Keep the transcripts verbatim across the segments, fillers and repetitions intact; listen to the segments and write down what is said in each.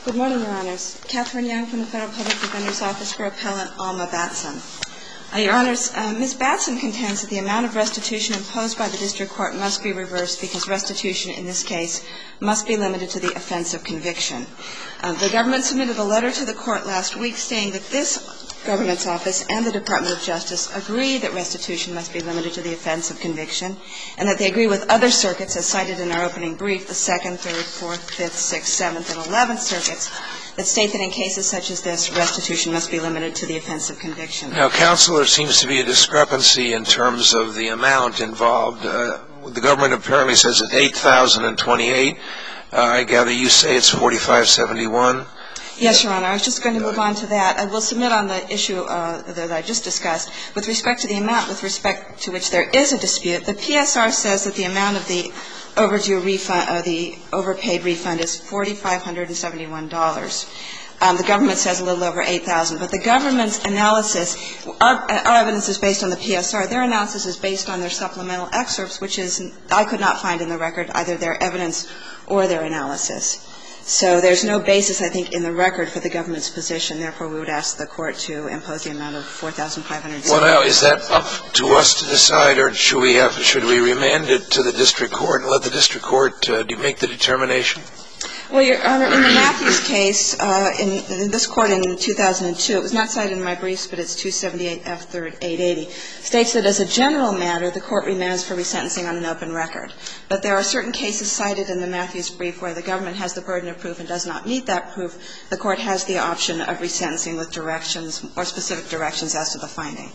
Good morning, Your Honors. Catherine Young from the Federal Public Defender's Office for Appellant Alma Batson. Uh, Your Honors, uh, Miz Batson contends that the amount of restitution imposed by the district court must be reversed because restitution in this case must be limited to the offense of conviction. Uh, the government submitted a letter to the court last week stating that this government's office and the Department of Justice agree that restitution must be limited to the offense of conviction, and that they agree with other circuits, as cited in our opening brief, the Second, Third, Fourth, Fifth, Sixth, Seventh, and Eleventh Circuits, that state that in cases such as this, restitution must be limited to the offense of conviction. Now, counsel, there seems to be a discrepancy in terms of the amount involved. Uh, the government apparently says it's eight thousand twenty-eight. Uh, I gather you say it's forty-five seventy-one. Yes, Your Honor. I was just going to move on to that. I will submit on the issue uh, that I just discussed. With respect to the amount with respect to which there is a dispute, the P S R says that the amount of the overdue refund, uh, the overpaid refund is four thousand five hundred seventy-one dollars. Um, the government says a little over eight thousand dollars. But the government's analysis, our, our evidence is based on the P S R. Their analysis is based on their supplemental excerpts, which is, I could not find in the record either their evidence or their analysis. So there's no basis, I think, in the record for the government's position. Therefore, we would ask the court to impose the amount of four thousand five hundred seventy-one dollars. Well, now, is that up to us to decide, or should we have, should we remand it to the district court and let the district court uh, make the determination? Well, Your Honor, in the Matthews case, uh, in, in this court in two thousand two, it was not cited in my briefs, but it's two seventy-eight F third eight eighty, states that as a general matter, the court remands for resentencing on an open record. But there are certain cases cited in the Matthews brief where the government has the burden of proof and does not meet that proof. The court has the option of resentencing with directions or specific directions as to the finding.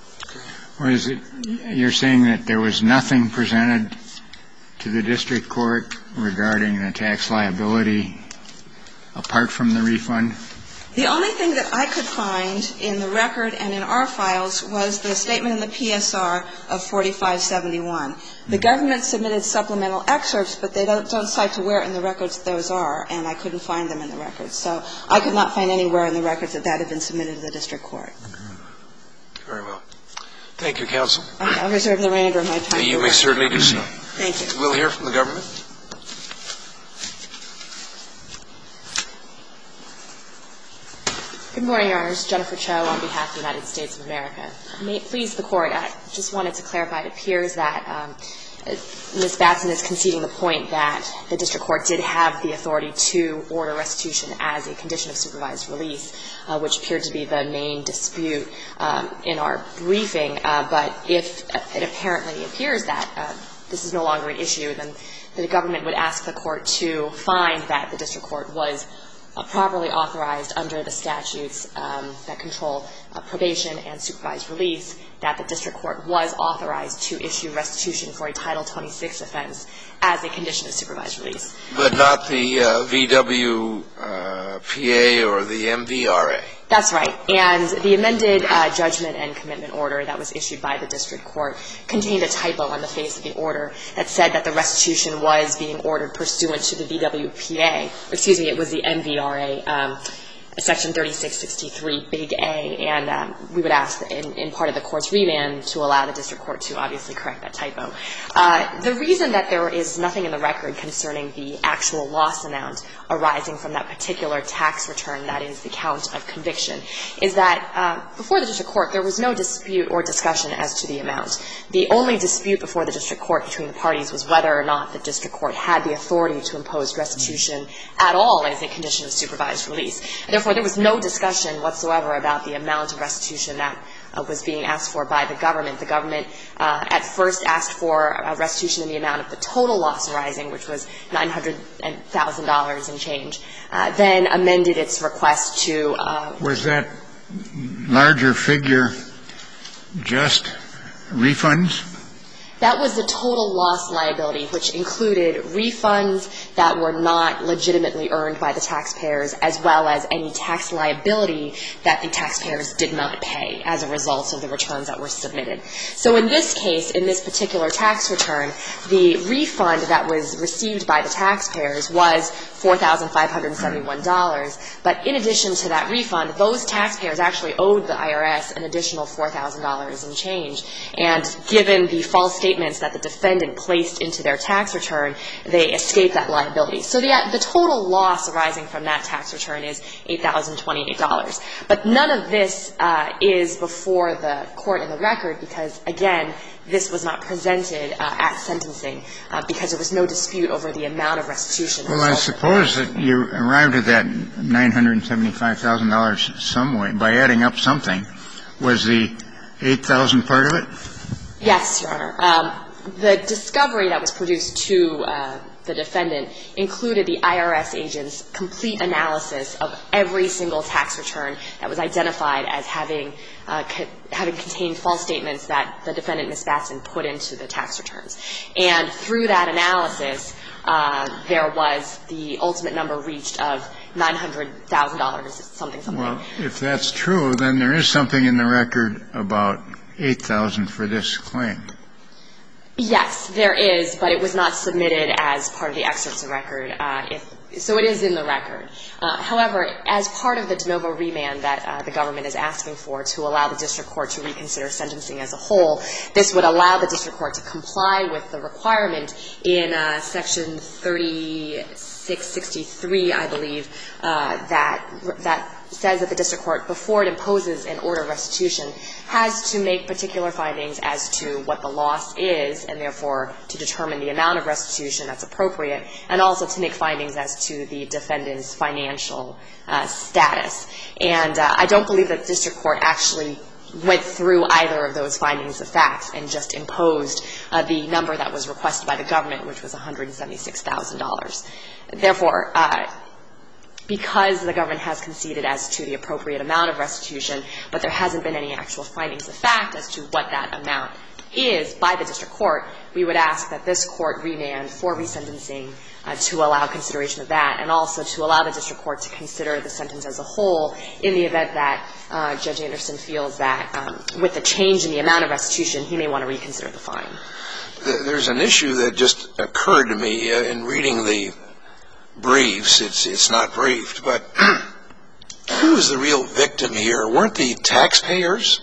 Or is it you're saying that there was nothing presented to the district court regarding the tax liability apart from the refund? The only thing that I could find in the record and in our files was the statement in the P S R of forty-five seventy-one. The government submitted supplemental excerpts, but they don't, don't cite to where in the records those are, and I couldn't find them in the records. So I could not find anywhere in the records that that had been submitted to the district court. Very well. Thank you, counsel. I'll reserve the remainder of my time. You may certainly do so. Thank you. We'll hear from the government. Good morning, Your Honors. Jennifer Cho on behalf of the United States of America. May it please the Court, I just wanted to clarify, it appears that um, Miz Batson is conceding the point that the district court did have the authority to order restitution as a condition of supervised release, uh, which appeared to be the main dispute um, in our briefing. Uh, but if it apparently appears that uh, this is no longer an issue, then the government would ask the court to find that the district court was Uh, properly authorized under the statutes um, that control uh, probation and supervised release, that the district court was authorized to issue restitution for a Title twenty-six offense as a condition of supervised release. But not the uh, V W P A or the M V R A. That's right. And the amended uh, judgment and commitment order that was issued by the district court contained a typo on the face of the order that said that the restitution was being ordered pursuant to the V W P A. Excuse me, it was the M V R A, um, Section thirty-six sixty-three, Big A. And um, we would ask in, in part of the court's remand to allow the district court to obviously correct that typo. Uh, the reason that there is nothing in the record concerning the actual loss amount arising from that particular tax return, that is the count of conviction, is that uh, before the district court there was no dispute or discussion as to the amount. The only dispute before the district court between the parties was whether or not the district court had the authority to impose restitution at all as a condition of supervised release. Therefore, there was no discussion whatsoever about the amount of restitution that uh, was being asked for by the government. The government uh, at first asked for uh, restitution in the amount of the total loss arising, which was nine hundred thousand dollars and change, uh, then amended its request to uh, Was that larger figure just refunds? That was the total loss liability, which included refunds that were not legitimately earned by the taxpayers, as well as any tax liability that the taxpayers did not pay as a result of the returns that were submitted. So in this case, in this particular tax return, the refund that was received by the taxpayers was four thousand five hundred seventy-one dollars. But in addition to that refund, those taxpayers actually owed the I R S an additional four thousand dollars and change. And given the false statement statements that the defendant placed into their tax return, they escape that liability. So the, the total loss arising from that tax return is eight thousand twenty-eight dollars. But none of this uh, is before the court in the record because, again, this was not presented uh, at sentencing uh, because there was no dispute over the amount of restitution. Well, I suppose that you arrived at that nine hundred seventy-five thousand dollars some way by adding up something. Was the eight thousand dollars part of it? Yes, Your Honor. Um, the discovery that was produced to uh, the defendant included the I R S agent's complete analysis of every single tax return that was identified as having uh, co- having contained false statements that the defendant, Miz Batson, put into the tax returns. And through that analysis, uh, there was the ultimate number reached of nine hundred thousand dollars, something, something. Well, if that's true, then there is something in the record about eight thousand dollars for this claim. Yes, there is, but it was not submitted as part of the excerpts of record. Uh, if, so it is in the record. Uh, however, as part of the de novo remand that uh, the government is asking for to allow the district court to reconsider sentencing as a whole, this would allow the district court to comply with the requirement in uh, Section thirty-six sixty-three, I believe, uh, that that says that the district court, before it imposes an order of restitution, has to make particular findings as to what the loss is and therefore to determine the amount of restitution that's appropriate, and also to make findings as to the defendant's financial uh, status. And uh, I don't believe that the district court actually went through either of those findings of facts and just imposed uh, the number that was requested by the government, which was one hundred seventy-six thousand dollars. Therefore, uh, because the government has conceded as to the appropriate amount of restitution, but there hasn't been any actual findings of fact as to what that amount is by the district court, we would ask that this court remand for resentencing uh, to allow consideration of that, and also to allow the district court to consider the sentence as a whole in the event that uh, Judge Anderson feels that um, with the change in the amount of restitution, he may want to reconsider the fine. There's an issue that just occurred to me uh, in reading the briefs. It's it's not briefed, but who is the real victim here? Weren't the taxpayers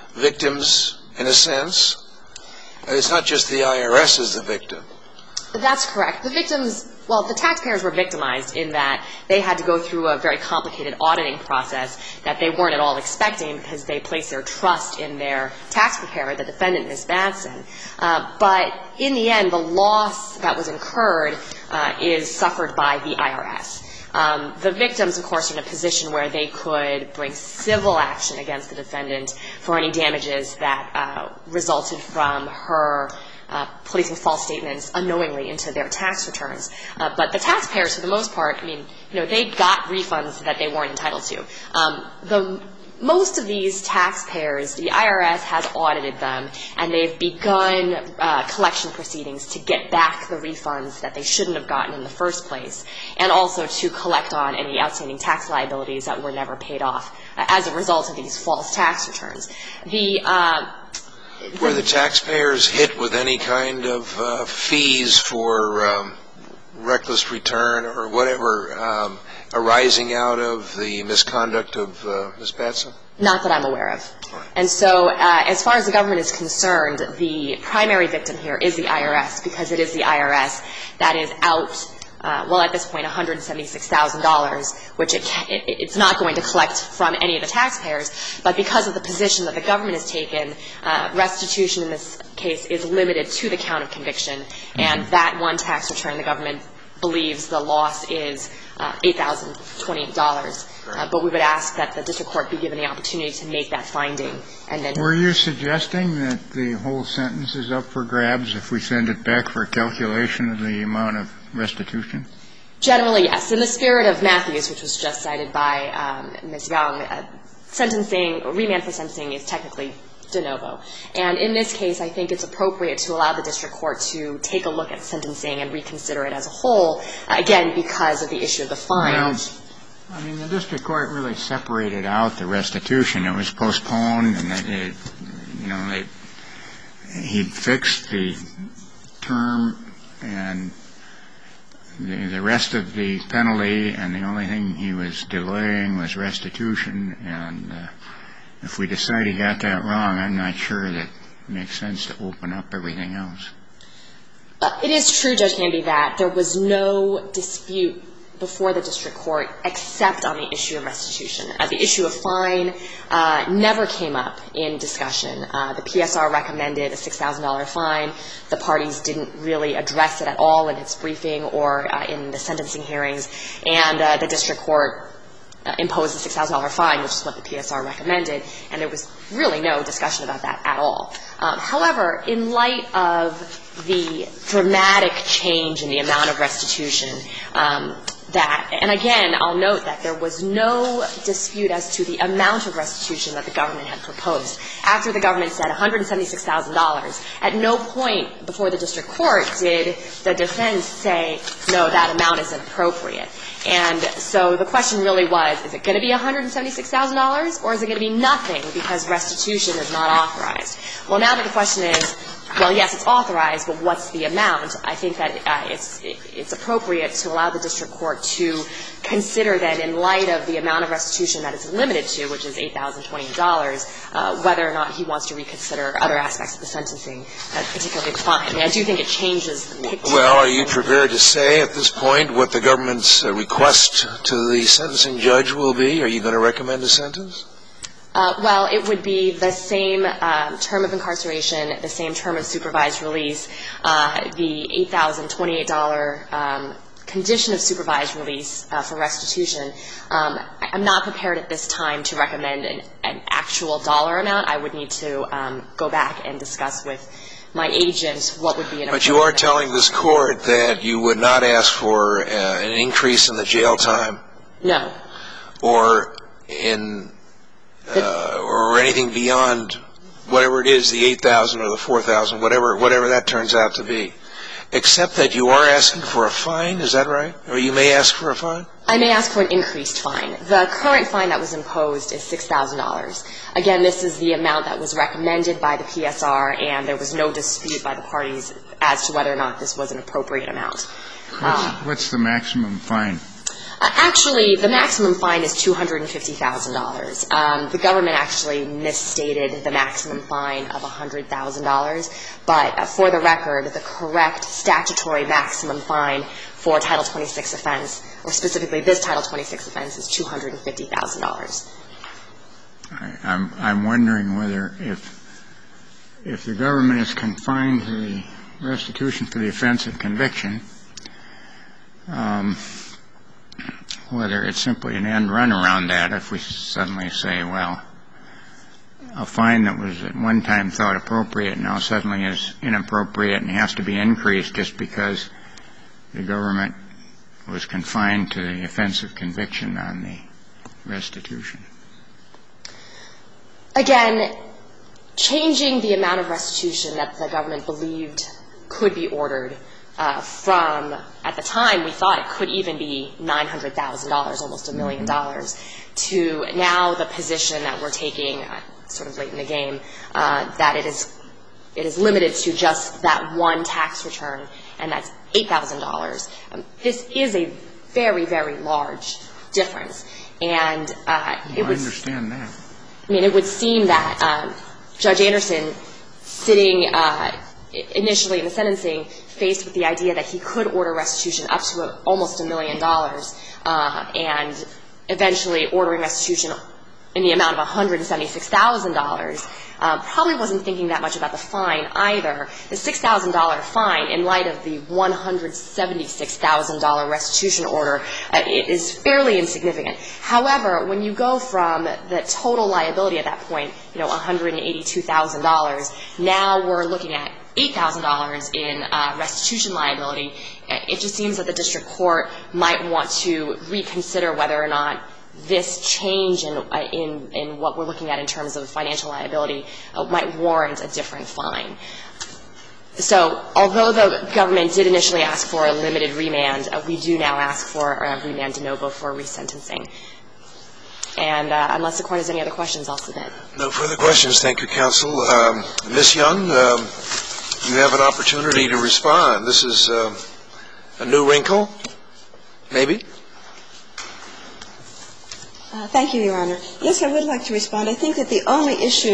victims in a sense? It's not just the I R S as the victim. That's correct. The victims, well, the taxpayers were victimized in that they had to go through a very complicated auditing process that they weren't at all expecting because they placed their trust in their tax preparer, the defendant, Miz Batson. Uh, but in the end, the loss that was incurred uh, is suffered by the I R S. Um, the victims, of course, are in a position where they could bring civil action against the defendant for any damages that uh, resulted from her Uh, placing false statements unknowingly into their tax returns. Uh, but the taxpayers, for the most part, I mean, you know, they got refunds that they weren't entitled to. Um, the most of these taxpayers, the I R S has audited them, and they've begun uh, collection proceedings to get back the refunds that they shouldn't have gotten in the first place, and also to collect on any outstanding tax liabilities that were never paid off uh, as a result of these false tax returns. The uh, Were the taxpayers hit with any kind of uh, fees for um, reckless return or whatever um, arising out of the misconduct of uh, Miz Batson? Not that I'm aware of. And so uh, as far as the government is concerned, the primary victim here is the I R S, because it is the I R S that is out Uh, well, at this point, one hundred seventy-six thousand dollars, which it, it, it's not going to collect from any of the taxpayers. But because of the position that the government has taken, uh, restitution in this case is limited to the count of conviction. And that one tax return, the government believes the loss is uh, eight thousand twenty-eight dollars. Uh, but we would ask that the district court be given the opportunity to make that finding. And then, were you suggesting that the whole sentence is up for grabs if we send it back for a calculation of the amount of restitution? Generally, yes. In the spirit of Matthews, which was just cited by um, Miz Young, uh, sentencing, remand for sentencing is technically de novo. And in this case, I think it's appropriate to allow the district court to take a look at sentencing and reconsider it as a whole, uh, again, because of the issue of the fine. Well, I mean, the district court really separated out the restitution. It was postponed, and it, it, you know, they, he fixed the term and the, the rest of the penalty, and the only thing he was delaying was restitution. And uh, if we decide he got that wrong, I'm not sure that makes sense to open up everything else. Uh, it is true, Judge Canby, that there was no dispute before the district court except on the issue of restitution. Uh, the issue of fine uh, never came up in discussion. Uh, the P S R recommended a six thousand dollars fine. The parties didn't really address it at all in its briefing or uh, in the sentencing hearings. And uh, the district court uh, imposed a six thousand dollars fine, which is what the P S R recommended. And there was really no discussion about that at all. Um, however, in light of the dramatic change in the amount of restitution, um, that, and again, I'll note that there was no dispute as to the amount of restitution that the government had proposed. After the government said one hundred seventy-six thousand dollars, at no point before the district court did the defense say, no, that amount isn't appropriate. And so the question really was, is it going to be one hundred seventy-six thousand dollars or is it going to be nothing because restitution is not authorized? Well, now that the question is, well, yes, it's authorized, but what's the amount? I think that uh, it's it's appropriate to allow the district court to consider that in light of the amount of restitution that it's limited to, which is eight thousand twenty-eight dollars, uh, whether or not he wants to reconsider other aspects of the sentencing, uh, particularly the fine. I mean, I do think it changes the picture. Well, are you prepared to say at this point what the government's uh, request to the sentencing judge will be? Are you going to recommend a sentence? Uh, well, it would be the same um, term of incarceration, the same term of supervised release, uh, the eight thousand twenty-eight dollars um, condition of supervised release uh, for restitution. Um, I'm not prepared at this time to recommend an, an actual dollar amount. I would need to um, go back and discuss with my agent what would be an. But you are telling this court that you would not ask for uh, an increase in the jail time? No. Or in Uh, or anything beyond whatever it is, the eight thousand or the four thousand, whatever whatever that turns out to be, except that you are asking for a fine, is that right? Or you may ask for a fine? I may ask for an increased fine. The current fine that was imposed is six thousand dollars. Again, this is the amount that was recommended by the P S R, and there was no dispute by the parties as to whether or not this was an appropriate amount. What's, Um, what's the maximum fine? Uh, actually, the maximum fine is two hundred fifty thousand dollars. Um, the government actually misstated the maximum fine of one hundred thousand dollars, but uh, for the record, the correct statutory maximum fine for Title twenty-six offense, or specifically this Title twenty-six offense, is two hundred fifty thousand dollars. I'm, I'm wondering whether if, if the government is confined to the restitution for the offense of conviction, um, whether it's simply an end run around that if we suddenly say, well, a fine that was at one time thought appropriate now suddenly is inappropriate and has to be increased just because the government was confined to the offense of conviction on the restitution. Again, changing the amount of restitution that the government believed could be ordered Uh, from, at the time, we thought it could even be nine hundred thousand dollars, almost a million dollars, to now the position that we're taking, uh, sort of late in the game, uh, that it is it is limited to just that one tax return, and that's eight thousand dollars. Um, this is a very, very large difference, and uh, it well, would. I understand that. I mean, it would seem that um, Judge Anderson, sitting uh, initially in the sentencing, faced with the idea that he could order restitution up to a, almost a million dollars, uh, and eventually ordering restitution in the amount of one hundred seventy-six thousand dollars, uh, probably wasn't thinking that much about the fine either. The six thousand dollars fine, in light of the one hundred seventy-six thousand dollars restitution order, uh, is fairly insignificant. However, when you go from the total liability at that point, you know, one hundred eighty-two thousand dollars, now we're looking at eight thousand dollars in uh, restitution liability, it just seems that the district court might want to reconsider whether or not this change in, uh, in, in what we're looking at in terms of financial liability uh, might warrant a different fine. So although the government did initially ask for a limited remand, uh, we do now ask for a remand de novo for resentencing. And uh, unless the court has any other questions, I'll submit. No further questions. Thank you, counsel. Um, Miz Young, um, you have an opportunity to respond. This is um, a new wrinkle, maybe? Uh, thank you, Your Honor. Yes, I would like to respond. I think that the only issue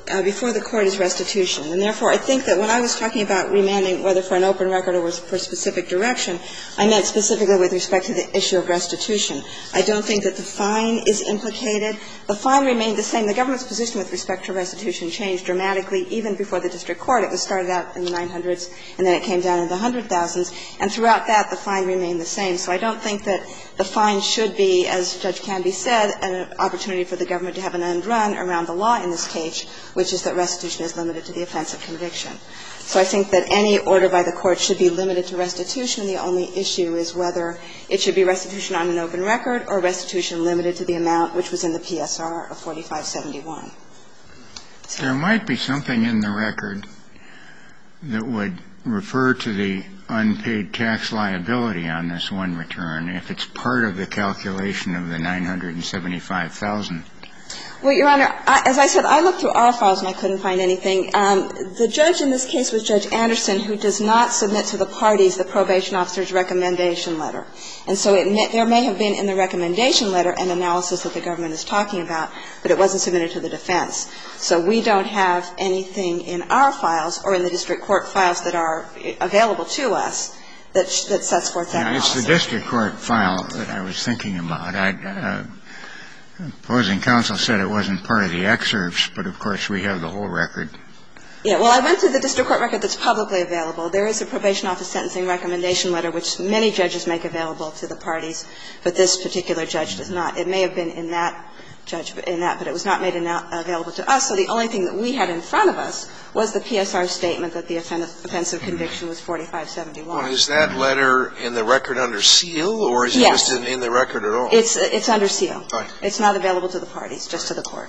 uh, before the court is restitution. And therefore, I think that when I was talking about remanding, whether for an open record or for specific direction, I meant specifically with respect to the issue of restitution. I don't think that the fine is implicated. The fine remained the same. The government's position with respect to restitution changed dramatically even before the district court. It was started out in the nine hundreds, and then it came down into the hundred thousands. And throughout that, the fine remained the same. So I don't think that the fine should be, as Judge Canby said, an opportunity for the government to have an end run around the law in this case, which is that restitution is limited to the offense of conviction. So I think that any order by the court should be limited to restitution. The only issue is whether it should be restitution on an open record or restitution limited to the amount which was in the P S R of forty-five seventy-one. So. There might be something in the record that would refer to the unpaid tax liability on this one return if it's part of the calculation of the nine hundred seventy-five thousand dollars. Well, Your Honor, I, as I said, I looked through our files and I couldn't find anything. Um, the judge in this case was Judge Anderson, who does not submit to the parties the probation officer's recommendation letter. And so it may, there may have been in the recommendation letter an analysis that the government is talking about, but it wasn't submitted to the defense. So we don't have anything in our files or in the district court files that are available to us that, that sets forth that yeah, analysis. It's the district court file that I was thinking about. I, uh, opposing counsel said it wasn't part of the excerpts, but of course we have the whole record. Yeah, well, I went through the district court record that's publicly available. There is a probation office sentencing recommendation letter which many judges make available to the parties, but this particular judge does not. It may have been in that judge, in that, but it was not made available to us. So the only thing that we had in front of us was the P S R statement that the offensive conviction was forty-five seventy-one. Well, is that letter in the record under seal, or is it yes. just in, in the record at all? It's it's under seal. Right. It's not available to the parties, just to the court.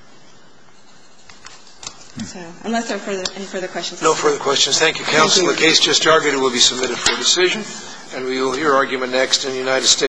So, unless there are further, any further questions. No further questions. Thank you, counsel. Thank you. The case just argued will be submitted for decision, and we will hear argument next in the United States.